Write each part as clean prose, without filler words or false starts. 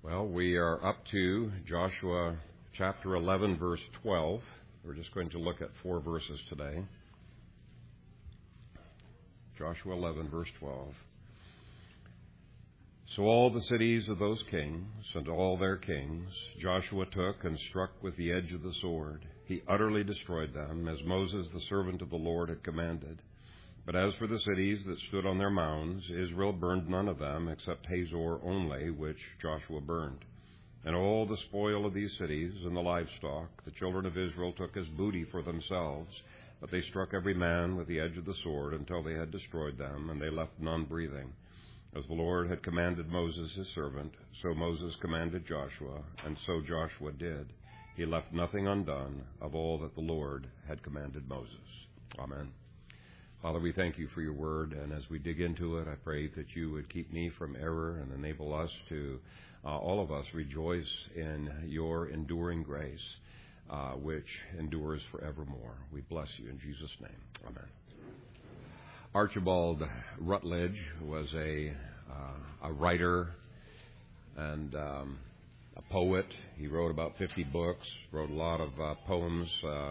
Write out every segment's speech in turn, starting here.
Well, we are up to Joshua chapter 11, verse 12. We're just going to look at 4 verses today. Joshua 11, verse 12. So all the cities of those kings and all their kings Joshua took and struck with the edge of the sword. He utterly destroyed them, as Moses, the servant of the Lord, had commanded. But as for the cities that stood on their mounds, Israel burned none of them, except Hazor only, which Joshua burned. And all the spoil of these cities and the livestock the children of Israel took as booty for themselves, but they struck every man with the edge of the sword until they had destroyed them, and they left none breathing. As the Lord had commanded Moses his servant, so Moses commanded Joshua, and so Joshua did. He left nothing undone of all that the Lord had commanded Moses. Amen. Father, we thank you for your word, and as we dig into it, I pray that you would keep me from error and enable us to, all of us, rejoice in your enduring grace, which endures forevermore. We bless you in Jesus' name. Amen. Archibald Rutledge was a writer and a poet. He wrote about 50 books, wrote a lot of poems,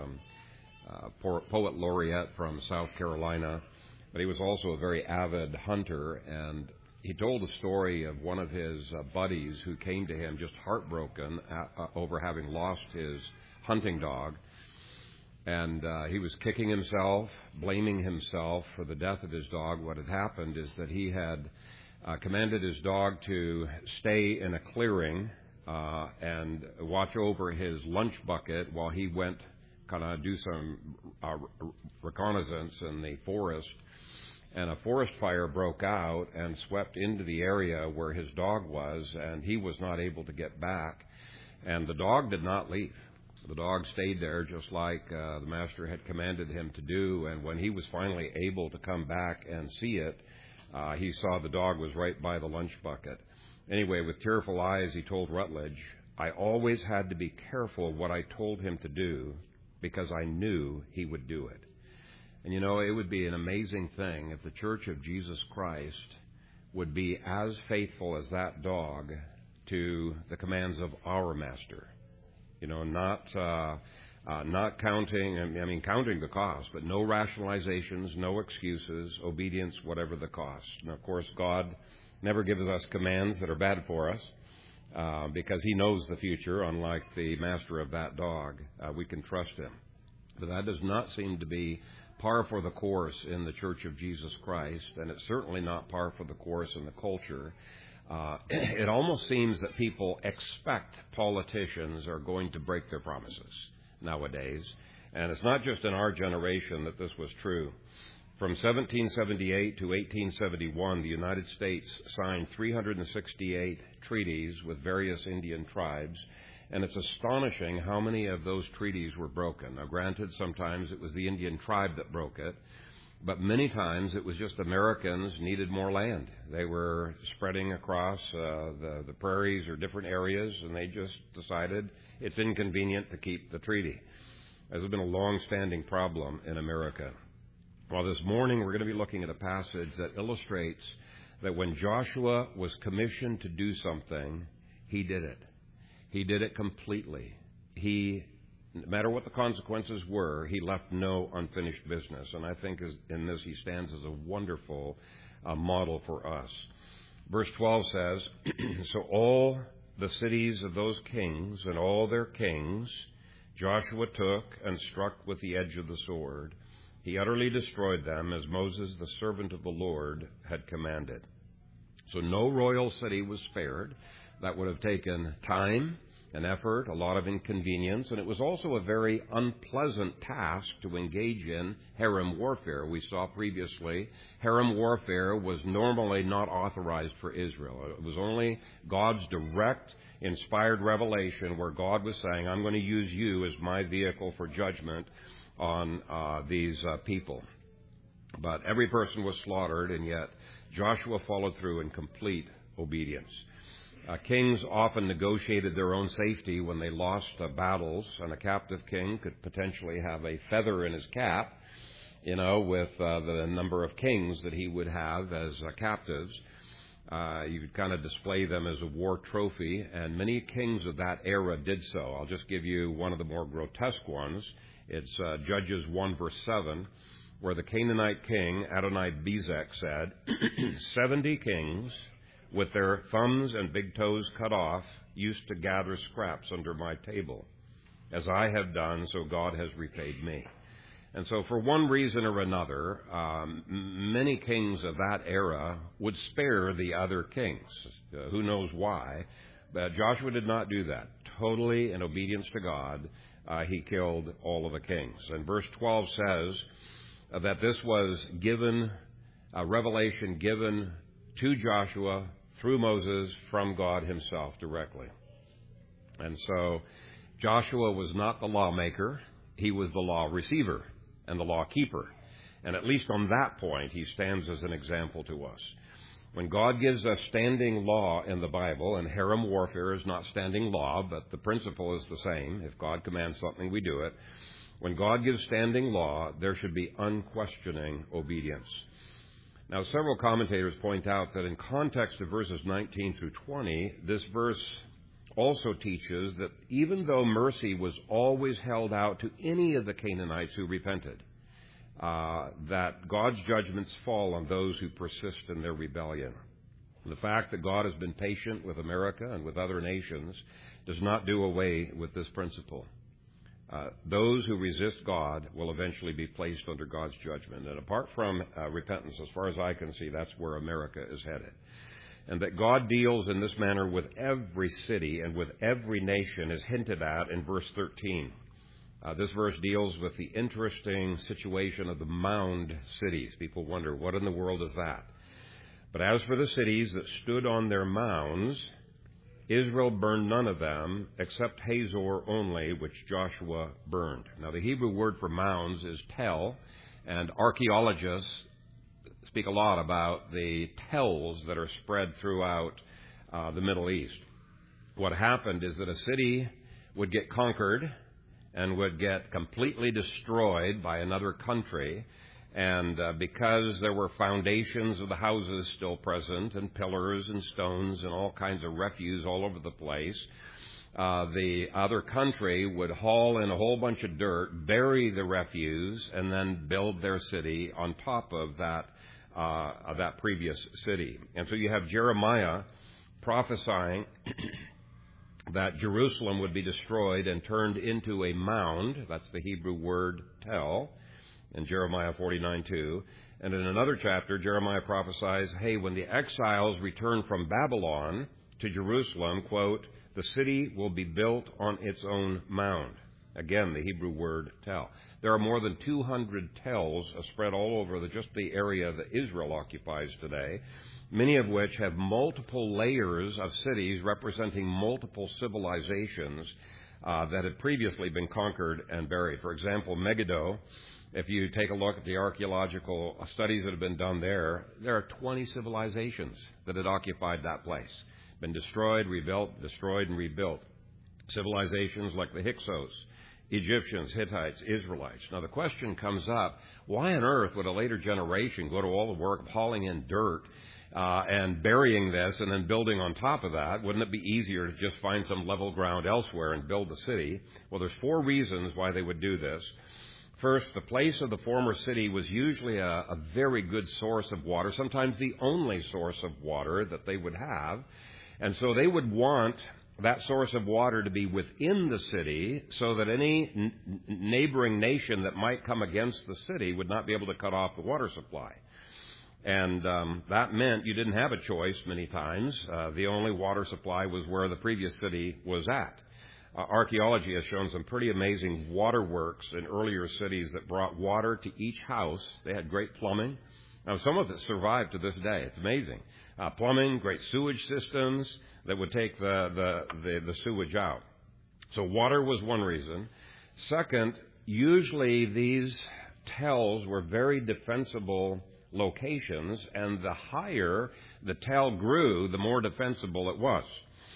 poet laureate from South Carolina, but he was also a very avid hunter, and he told the story of one of his buddies who came to him just heartbroken over having lost his hunting dog, and he was kicking himself, blaming himself for the death of his dog. What had happened is that he had commanded his dog to stay in a clearing and watch over his lunch bucket while he went kind of do some reconnaissance in the forest, and a forest fire broke out and swept into the area where his dog was, and he was not able to get back, and the dog did not leave. The dog stayed there just like the master had commanded him to do, and when he was finally able to come back and see it, he saw the dog was right by the lunch bucket. Anyway, with tearful eyes, he told Rutledge, "I always had to be careful what I told him to do, because I knew he would do it." And you know, it would be an amazing thing if the Church of Jesus Christ would be as faithful as that dog to the commands of our Master. You know, not counting, counting the cost, but no rationalizations, no excuses, obedience, whatever the cost. And of course, God never gives us commands that are bad for us. Because he knows the future, unlike the master of that dog. We can trust him. But that does not seem to be par for the course in the Church of Jesus Christ, and it's certainly not par for the course in the culture. It almost seems that people expect politicians are going to break their promises nowadays. And it's not just in our generation that this was true. From 1778 to 1871, the United States signed 368 treaties with various Indian tribes, and it's astonishing how many of those treaties were broken. Now, granted, sometimes it was the Indian tribe that broke it, but many times it was just Americans needed more land. They were spreading across the prairies or different areas, and they just decided it's inconvenient to keep the treaty. This has been a long-standing problem in America. Well, this morning we're going to be looking at a passage that illustrates that when Joshua was commissioned to do something, he did it. He did it completely. No matter what the consequences were, he left no unfinished business. And I think in this he stands as a wonderful model for us. Verse 12 says, "So all the cities of those kings and all their kings Joshua took and struck with the edge of the sword. He utterly destroyed them, as Moses, the servant of the Lord, had commanded." So no royal city was spared. That would have taken time and effort, a lot of inconvenience, and it was also a very unpleasant task to engage in harem warfare. We saw previously, harem warfare was normally not authorized for Israel. It was only God's direct, inspired revelation where God was saying, "I'm going to use you as my vehicle for judgment on these people." But every person was slaughtered, and yet Joshua followed through in complete obedience. Kings often negotiated their own safety when they lost battles, and a captive king could potentially have a feather in his cap, with the number of kings that he would have as captives. You could kind of display them as a war trophy, and many kings of that era did so. I'll just give you one of the more grotesque ones. It's Judges 1, verse 7, where the Canaanite king, Adoni-Bezek, said, 70 kings with their thumbs and big toes cut off used to gather scraps under my table. As I have done, so God has repaid me. And so for one reason or another, many kings of that era would spare the other kings. Who knows why? But Joshua did not do that. Totally in obedience to God, he killed all of the kings. And verse 12 says that this was given, a revelation given to Joshua through Moses from God himself directly. And so Joshua was not the lawmaker. He was the law receiver and the law keeper. And at least on that point, he stands as an example to us. When God gives us standing law in the Bible, and harem warfare is not standing law, but the principle is the same. If God commands something, we do it. When God gives standing law, there should be unquestioning obedience. Now, several commentators point out that in context of verses 19 through 20, this verse also teaches that even though mercy was always held out to any of the Canaanites who repented, that God's judgments fall on those who persist in their rebellion. The fact that God has been patient with America and with other nations does not do away with this principle. Those who resist God will eventually be placed under God's judgment. And apart from repentance, as far as I can see, that's where America is headed. And that God deals in this manner with every city and with every nation is hinted at in verse 13. This verse deals with the interesting situation of the mound cities. People wonder, what in the world is that? But as for the cities that stood on their mounds, Israel burned none of them except Hazor only, which Joshua burned. Now, the Hebrew word for mounds is tel, and archaeologists speak a lot about the tells that are spread throughout the Middle East. What happened is that a city would get conquered and would get completely destroyed by another country, and because there were foundations of the houses still present and pillars and stones and all kinds of refuse all over the place, the other country would haul in a whole bunch of dirt, bury the refuse, and then build their city on top of that previous city. And so you have Jeremiah prophesying that Jerusalem would be destroyed and turned into a mound. That's the Hebrew word tel in Jeremiah 49:2. And in another chapter, Jeremiah prophesies, hey, when the exiles return from Babylon to Jerusalem, quote, the city will be built on its own mound. Again, the Hebrew word tel. There are more than 200 tells spread all over just the area that Israel occupies today, many of which have multiple layers of cities representing multiple civilizations that had previously been conquered and buried. For example, Megiddo, if you take a look at the archaeological studies that have been done there are 20 civilizations that had occupied that place. Been destroyed, rebuilt, destroyed, and rebuilt. Civilizations like the Hyksos, Egyptians, Hittites, Israelites. Now the question comes up, why on earth would a later generation go to all the work of hauling in dirt and burying this and then building on top of that? Wouldn't it be easier to just find some level ground elsewhere and build the city? Well, there's 4 reasons why they would do this. First, the place of the former city was usually a very good source of water, sometimes the only source of water that they would have. And so they would want that source of water to be within the city so that any neighboring nation that might come against the city would not be able to cut off the water supply. And that meant you didn't have a choice many times. The only water supply was where the previous city was at. Archaeology has shown some pretty amazing waterworks in earlier cities that brought water to each house. They had great plumbing. Now, some of it survived to this day. It's amazing. Plumbing, great sewage systems that would take the sewage out. So water was one reason. Second, usually these tells were very defensible locations, and the higher the tell grew, the more defensible it was.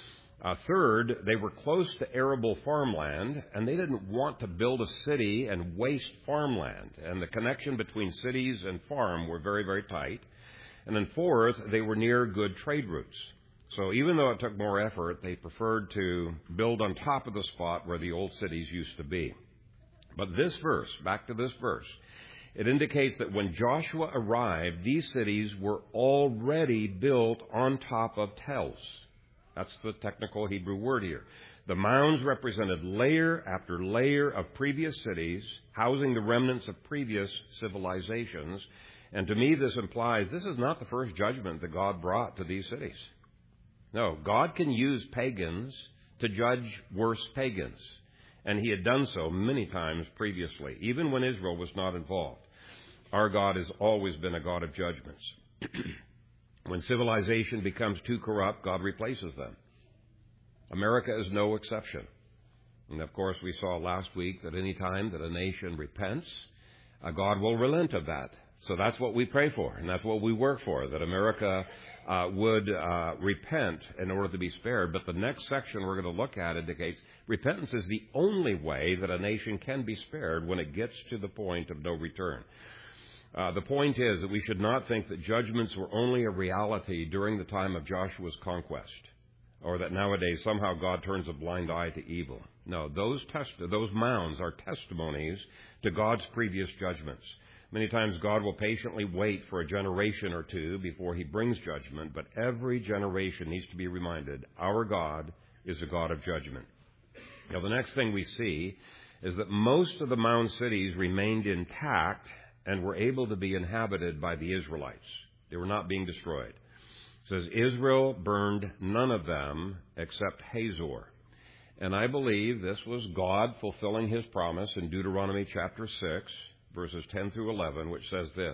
Third, they were close to arable farmland, and they didn't want to build a city and waste farmland. And the connection between cities and farm were very, very tight. And then fourth, they were near good trade routes. So even though it took more effort, they preferred to build on top of the spot where the old cities used to be. But this verse, back to this verse, it indicates that when Joshua arrived, these cities were already built on top of tells. That's the technical Hebrew word here. The mounds represented layer after layer of previous cities, housing the remnants of previous civilizations. And to me, this implies this is not the first judgment that God brought to these cities. No, God can use pagans to judge worse pagans. And he had done so many times previously, even when Israel was not involved. Our God has always been a God of judgments. When civilization becomes too corrupt, God replaces them. America is no exception. And of course, we saw last week that any time that a nation repents, God will relent of that. So that's what we pray for, and that's what we work for, that America would repent in order to be spared. But the next section we're going to look at indicates repentance is the only way that a nation can be spared when it gets to the point of no return. The point is that we should not think that judgments were only a reality during the time of Joshua's conquest, or that nowadays somehow God turns a blind eye to evil. No, those mounds are testimonies to God's previous judgments. Many times God will patiently wait for a generation or two before he brings judgment, but every generation needs to be reminded our God is a God of judgment. Now, the next thing we see is that most of the mound cities remained intact and were able to be inhabited by the Israelites. They were not being destroyed. It says, Israel burned none of them except Hazor. And I believe this was God fulfilling his promise in Deuteronomy chapter 6, verses 10 through 11, which says this,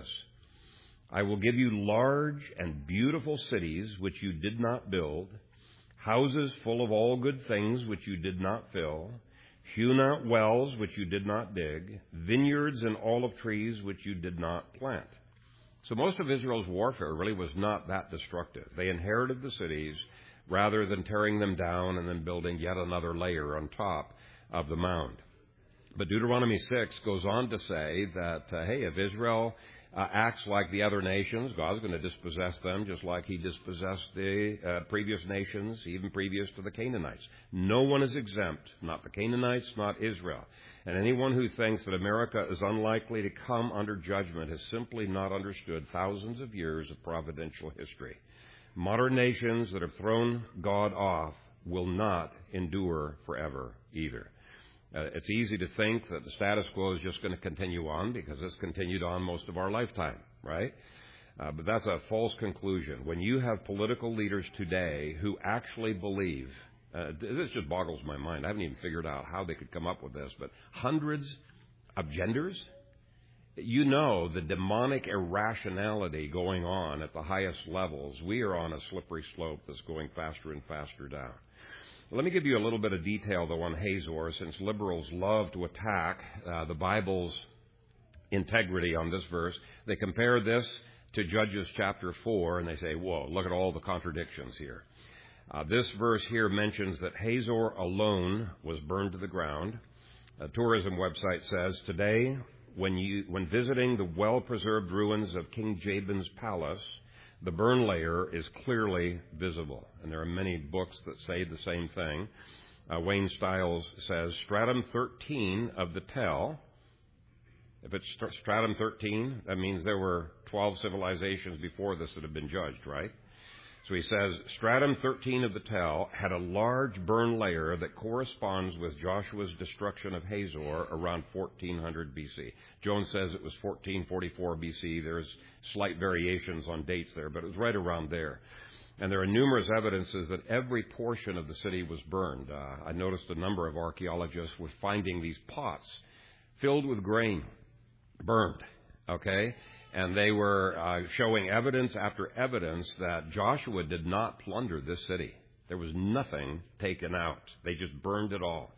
I will give you large and beautiful cities which you did not build, houses full of all good things which you did not fill, hew not wells which you did not dig, vineyards and olive trees which you did not plant. So most of Israel's warfare really was not that destructive. They inherited the cities rather than tearing them down and then building yet another layer on top of the mound. But Deuteronomy 6 goes on to say that, hey, if Israel acts like the other nations, God's going to dispossess them just like he dispossessed the previous nations, even previous to the Canaanites. No one is exempt, not the Canaanites, not Israel. And anyone who thinks that America is unlikely to come under judgment has simply not understood thousands of years of providential history. Modern nations that have thrown God off will not endure forever either. It's easy to think that the status quo is just going to continue on because it's continued on most of our lifetime, right? But that's a false conclusion. When you have political leaders today who actually believe, this just boggles my mind. I haven't even figured out how they could come up with this, but hundreds of genders? You know the demonic irrationality going on at the highest levels. We are on a slippery slope that's going faster and faster down. Let me give you a little bit of detail, though, on Hazor, since liberals love to attack the Bible's integrity on this verse. They compare this to Judges chapter 4, and they say, whoa, look at all the contradictions here. This verse here mentions that Hazor alone was burned to the ground. A tourism website says, today, when visiting the well-preserved ruins of King Jabin's palace, the burn layer is clearly visible, and there are many books that say the same thing. Wayne Stiles says, stratum 13 of the tell, if it's stratum 13, that means there were 12 civilizations before this that have been judged, right? So he says, stratum 13 of the tell had a large burn layer that corresponds with Joshua's destruction of Hazor around 1400 BC. Jones says it was 1444 BC. There's slight variations on dates there, but it was right around there. And there are numerous evidences that every portion of the city was burned. I noticed a number of archaeologists were finding these pots filled with grain, burned, okay? And they were showing evidence after evidence that Joshua did not plunder this city. There was nothing taken out. They just burned it all.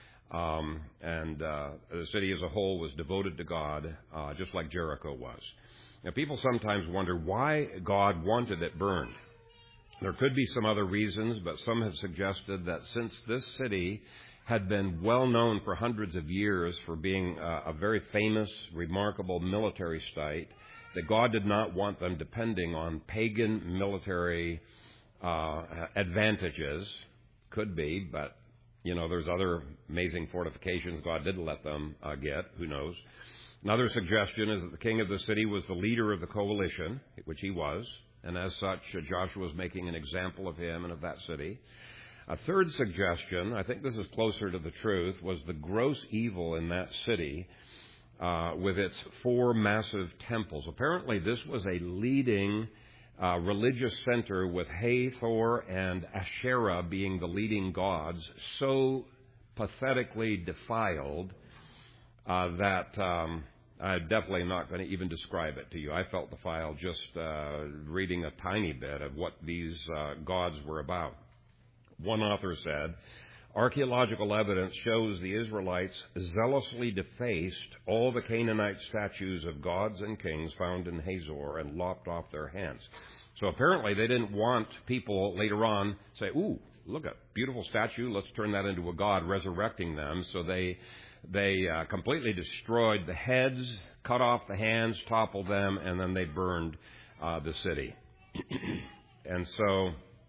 The city as a whole was devoted to God, just like Jericho was. Now, people sometimes wonder why God wanted it burned. There could be some other reasons, but some have suggested that since this city had been well known for hundreds of years for being a very famous, remarkable military site, that God did not want them depending on pagan military advantages. Could be, but, there's other amazing fortifications God didn't let them get. Who knows? Another suggestion is that the king of the city was the leader of the coalition, which he was, and as such, Joshua was making an example of him and of that city. A third suggestion, I think this is closer to the truth, was the gross evil in that city with its 4 massive temples. Apparently, this was a leading religious center with Hathor and Asherah being the leading gods, so pathetically defiled that I'm definitely not going to even describe it to you. I felt defiled just reading a tiny bit of what these gods were about. One author said, archaeological evidence shows the Israelites zealously defaced all the Canaanite statues of gods and kings found in Hazor and lopped off their hands. So apparently they didn't want people later on say, ooh, look, a beautiful statue, let's turn that into a god, resurrecting them. So they completely destroyed the heads, cut off the hands, toppled them, and then they burned the city. And so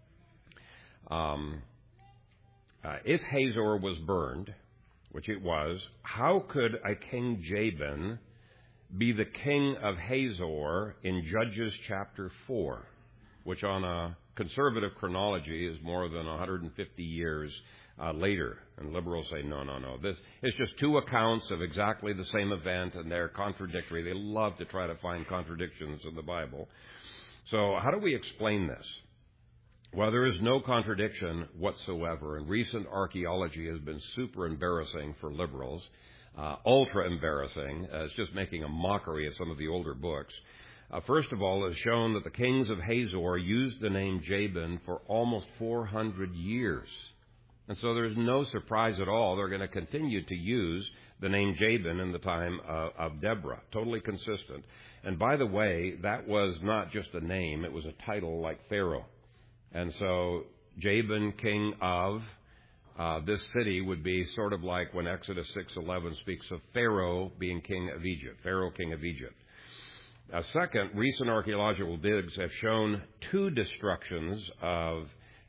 if Hazor was burned, which it was, how could a King Jabin be the king of Hazor in Judges chapter 4, which on a conservative chronology is more than 150 years later? And liberals say, no. This is just 2 accounts of exactly the same event, and they're contradictory. They love to try to find contradictions in the Bible. So how do we explain this? Well, there is no contradiction whatsoever, and recent archaeology has been super embarrassing for liberals, ultra embarrassing. It's just making a mockery of some of the older books. First of all, it has shown that the kings of Hazor used the name Jabin for almost 400 years. And so there's no surprise at all. They're going to continue to use the name Jabin in the time of Deborah. Totally consistent. And by the way, that was not just a name. It was a title like Pharaoh. And so Jabin, king of this city, would be sort of like when Exodus 6:11 speaks of Pharaoh being king of Egypt. Pharaoh, king of Egypt. Second, recent archaeological digs have shown 2 destructions of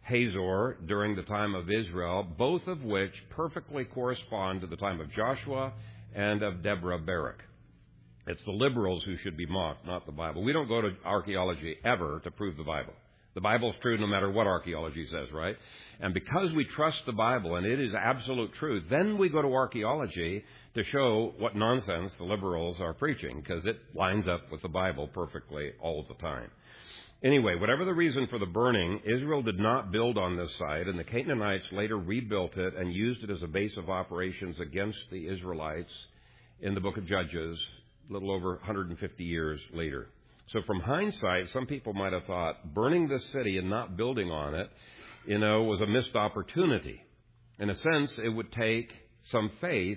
Hazor during the time of Israel, both of which perfectly correspond to the time of Joshua and of Deborah Barak. It's the liberals who should be mocked, not the Bible. We don't go to archaeology ever to prove the Bible. The Bible's true no matter what archaeology says, right? And because we trust the Bible and it is absolute truth, then we go to archaeology to show what nonsense the liberals are preaching, because it lines up with the Bible perfectly all the time. Anyway, whatever the reason for the burning, Israel did not build on this site, and the Canaanites later rebuilt it and used it as a base of operations against the Israelites in the book of Judges, a little over 150 years later. So from hindsight, some people might have thought burning this city and not building on it, was a missed opportunity. In a sense, it would take some faith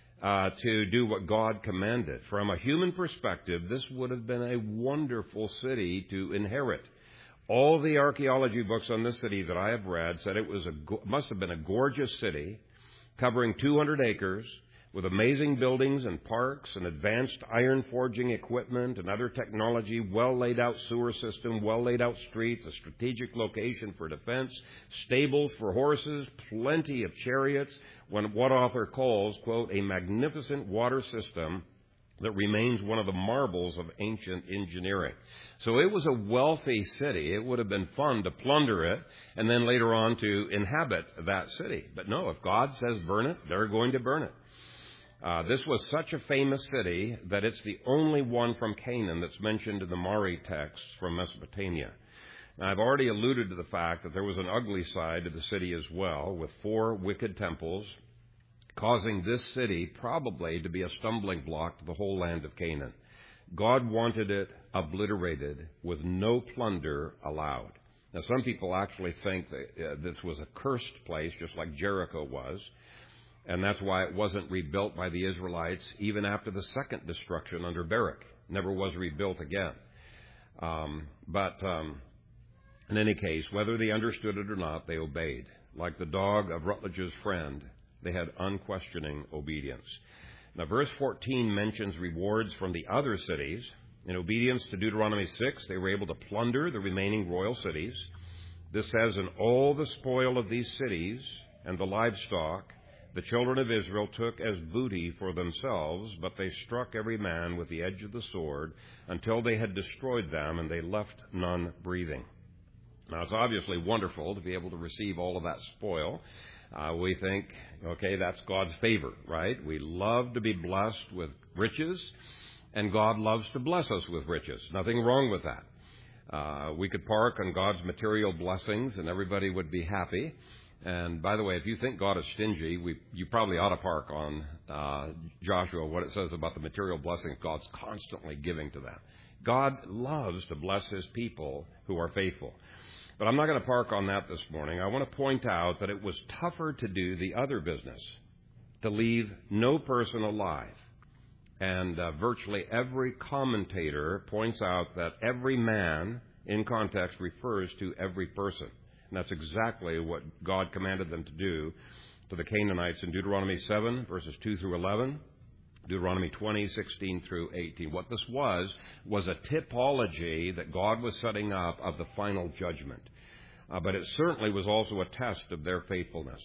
to do what God commanded. From a human perspective, this would have been a wonderful city to inherit. All the archaeology books on this city that I have read said it was must have been a gorgeous city, covering 200 acres, with amazing buildings and parks and advanced iron forging equipment and other technology, well-laid-out sewer system, well-laid-out streets, a strategic location for defense, stables for horses, plenty of chariots, what author calls, quote, a magnificent water system that remains one of the marvels of ancient engineering. So it was a wealthy city. It would have been fun to plunder it and then later on to inhabit that city. But no, if God says burn it, they're going to burn it. This was such a famous city that it's the only one from Canaan that's mentioned in the Mari texts from Mesopotamia. Now, I've already alluded to the fact that there was an ugly side to the city as well, with 4 wicked temples, causing this city probably to be a stumbling block to the whole land of Canaan. God wanted it obliterated with no plunder allowed. Now, some people actually think that this was a cursed place, just like Jericho was. And that's why it wasn't rebuilt by the Israelites even after the second destruction under Barak. Never was rebuilt again. But in any case, whether they understood it or not, they obeyed. Like the dog of Rutledge's friend, they had unquestioning obedience. Now, verse 14 mentions rewards from the other cities. In obedience to Deuteronomy 6, they were able to plunder the remaining royal cities. This says, "And all the spoil of these cities and the livestock the children of Israel took as booty for themselves, but they struck every man with the edge of the sword until they had destroyed them, and they left none breathing." Now, it's obviously wonderful to be able to receive all of that spoil. We think, okay, that's God's favor, right? We love to be blessed with riches, and God loves to bless us with riches. Nothing wrong with that. We could park on God's material blessings, and everybody would be happy. And by the way, if you think God is stingy, you probably ought to park on Joshua, what it says about the material blessings God's constantly giving to them. God loves to bless his people who are faithful. But I'm not going to park on that this morning. I want to point out that it was tougher to do the other business, to leave no person alive. And virtually every commentator points out that every man in context refers to every person. And that's exactly what God commanded them to do to the Canaanites in Deuteronomy 7, verses 2 through 11, Deuteronomy 20, 16 through 18. What this was a typology that God was setting up of the final judgment. But it certainly was also a test of their faithfulness.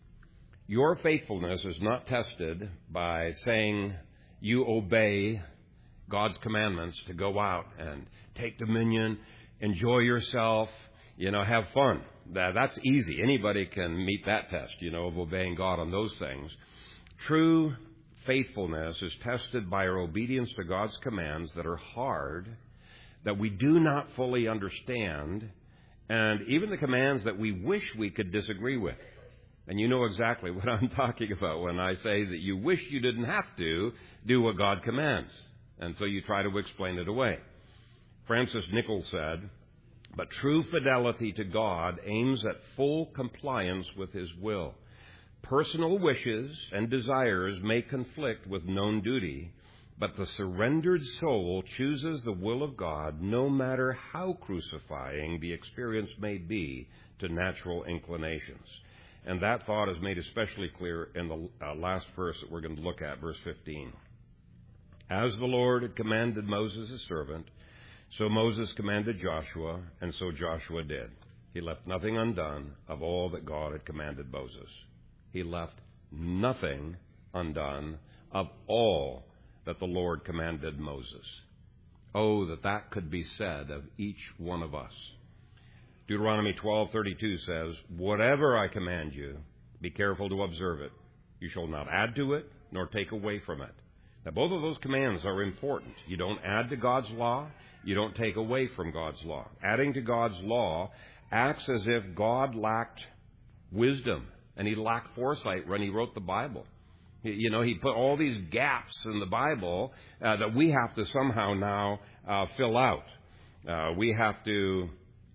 Your faithfulness is not tested by saying you obey God's commandments to go out and take dominion, enjoy yourself, have fun. That's easy. Anybody can meet that test, of obeying God on those things. True faithfulness is tested by our obedience to God's commands that are hard, that we do not fully understand, and even the commands that we wish we could disagree with. And you know exactly what I'm talking about when I say that you wish you didn't have to do what God commands. And so you try to explain it away. Francis Nichols said, "But true fidelity to God aims at full compliance with his will. Personal wishes and desires may conflict with known duty, but the surrendered soul chooses the will of God no matter how crucifying the experience may be to natural inclinations." And that thought is made especially clear in the last verse that we're going to look at, verse 15. "As the Lord had commanded Moses his servant, so Moses commanded Joshua, and so Joshua did. He left nothing undone of all that God had commanded Moses." He left nothing undone of all that the Lord commanded Moses. Oh, that could be said of each one of us. Deuteronomy 12:32 says, "Whatever I command you, be careful to observe it. You shall not add to it, nor take away from it." Now, both of those commands are important. You don't add to God's law. You don't take away from God's law. Adding to God's law acts as if God lacked wisdom and he lacked foresight when he wrote the Bible. He put all these gaps in the Bible that we have to somehow now fill out. We have to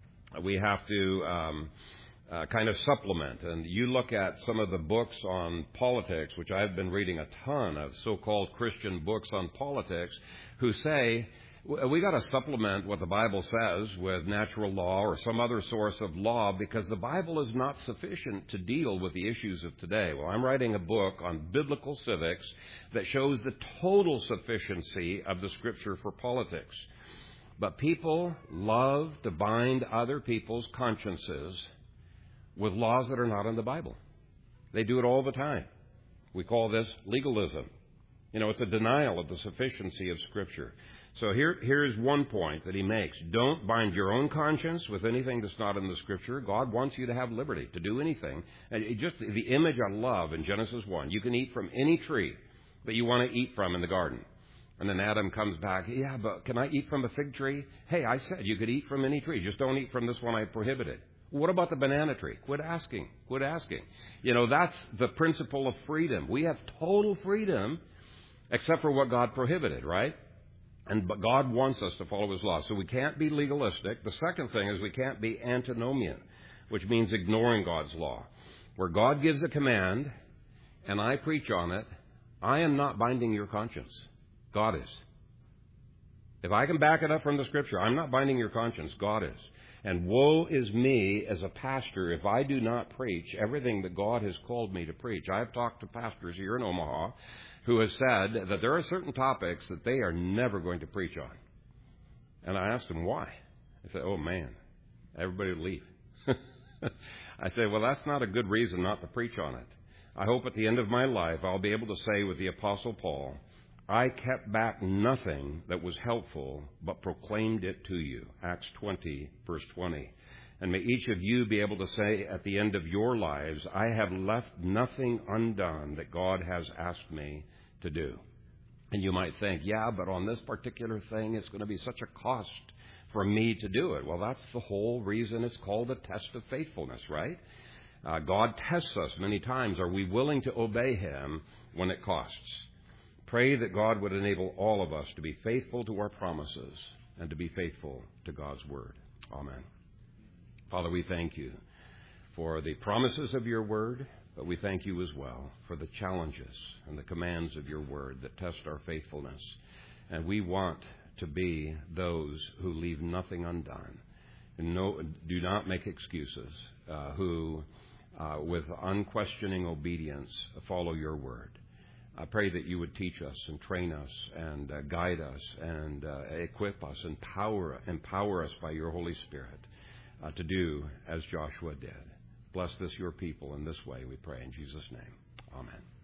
kind of supplement. And you look at some of the books on politics, which I've been reading a ton of so-called Christian books on politics, who say, we got to supplement what the Bible says with natural law or some other source of law because the Bible is not sufficient to deal with the issues of today. Well, I'm writing a book on biblical civics that shows the total sufficiency of the Scripture for politics. But people love to bind other people's consciences with laws that are not in the Bible. They do it all the time. We call this legalism. It's a denial of the sufficiency of Scripture. So here's one point that he makes. Don't bind your own conscience with anything that's not in the Scripture. God wants you to have liberty to do anything. And just the image I love in Genesis 1, you can eat from any tree that you want to eat from in the garden. And then Adam comes back, "Yeah, but can I eat from a fig tree?" "Hey, I said you could eat from any tree. Just don't eat from this one I prohibited." "What about the banana tree?" Quit asking. That's the principle of freedom. We have total freedom except for what God prohibited, right? But God wants us to follow his law. So we can't be legalistic. The second thing is we can't be antinomian, which means ignoring God's law. Where God gives a command and I preach on it, I am not binding your conscience. God is. If I can back it up from the Scripture, I'm not binding your conscience. God is. And woe is me as a pastor if I do not preach everything that God has called me to preach. I have talked to pastors here in Omaha who have said that there are certain topics that they are never going to preach on. And I asked him why. He said, oh, man, everybody would leave. I said, well, that's not a good reason not to preach on it. I hope at the end of my life I'll be able to say with the Apostle Paul, I kept back nothing that was helpful, but proclaimed it to you. Acts 20, verse 20. And may each of you be able to say at the end of your lives, I have left nothing undone that God has asked me to do. And you might think, yeah, but on this particular thing, it's going to be such a cost for me to do it. Well, that's the whole reason it's called a test of faithfulness, right? God tests us many times. Are we willing to obey Him when it costs? Pray that God would enable all of us to be faithful to our promises and to be faithful to God's Word. Amen. Father, we thank you for the promises of your Word, but we thank you as well for the challenges and the commands of your Word that test our faithfulness. And we want to be those who leave nothing undone and do not make excuses, who with unquestioning obedience follow your Word. I pray that you would teach us and train us and guide us and equip us, empower us by your Holy Spirit to do as Joshua did. Bless this, your people, in this way, we pray in Jesus' name. Amen.